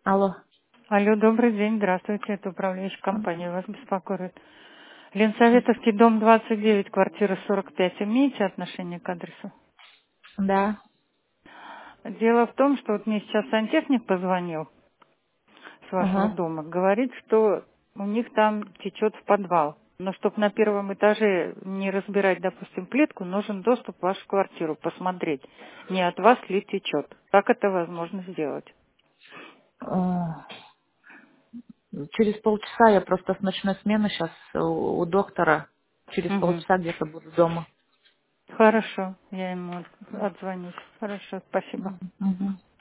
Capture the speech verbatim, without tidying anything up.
Алло. Алло, добрый день, здравствуйте, это управляющая компания вас беспокоит. Ленсоветовский дом двадцать девять, квартира сорок пять. Имеете отношение к адресу? Да. Дело в том, что вот мне сейчас сантехник позвонил с вашего Ага. дома, говорит, что у них там течет в подвал. Но чтобы на первом этаже не разбирать, допустим, плитку, нужен доступ в вашу квартиру, посмотреть, не от вас ли течет. Как это возможно сделать? Э, Через полчаса я просто с ночной смены сейчас у, у доктора. Через Угу. полчаса где-то буду дома. Хорошо, я ему отзвонюсь. Хорошо, спасибо. Мгм.